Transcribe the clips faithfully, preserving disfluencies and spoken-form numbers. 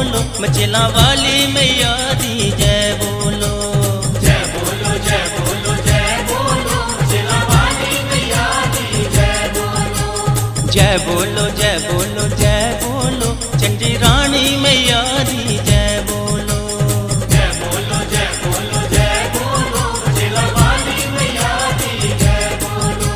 बोलो मचेला वाली मैया दी जय बोलो। जय बोलो जय बोलो जय बोलो मचेला वाली मैया दी जय बोलो। जय बोलो जय बोलो जय बोलो चंडी रानी मैया दी जय बोलो। जय बोलो जय बोलो जय बोलो मचेला वाली मैया दी जय बोलो।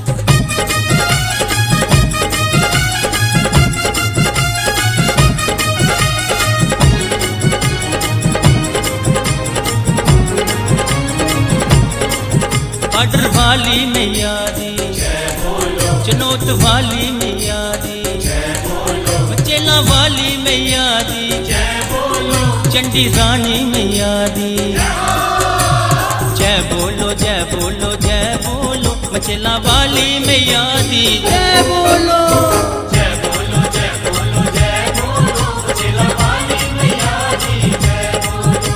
ऑर्डर वाली मैया दी जय बोलो चनौत वाली मैया दी जय बोलो मचेला वाली मैया दी जय बोलो चंडी रानी मैया दी। जय बोलो जय बोलो जय बोलो मचेला वाली मैया दी जय बोलो। जय बोलो जय बोलो जय बोलो मचेला वाली मैया दी जय बोलो।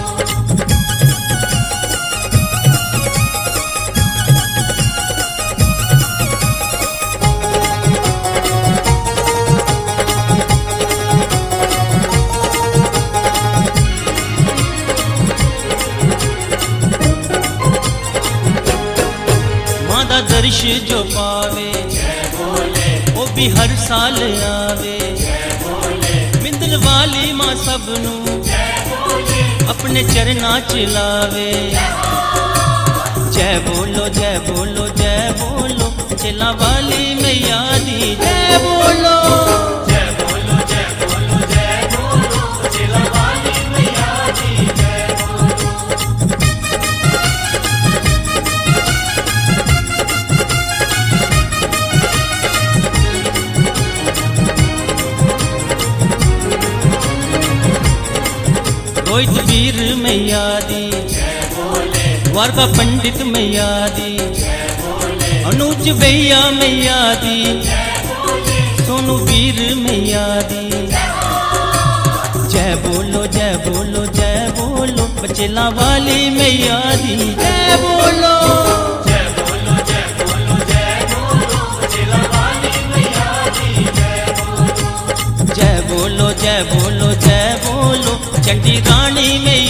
मादा दर्श जो पावे जय बोले वो भी हर साल आवे। जय बोले मिंदल वाली माँ सबनू जय बोले अपने चरना चिलावे। जय बोलो जय बोलो जय बोलो चेला वाली मैया दी जय बोलो। जय बोलो जय बोलो जय बोलो मचेला वाली मैया दी जय बोलो। रोहित वीर मैया दी जय बोले वारका पंडित मैया दी जय बोले अनुज भैया मैया दी जय बोले सोनू वीर मैया दी। जय बोलो जय बोलो जय बोलो मचेला वाली मैया दी जय बोलो। जय बोलो जय बोलो जय बोलो मचेला वाली मैया दी जय बोलो। जय बोलो जय बोलो जय बोलो चंडी रानी मैया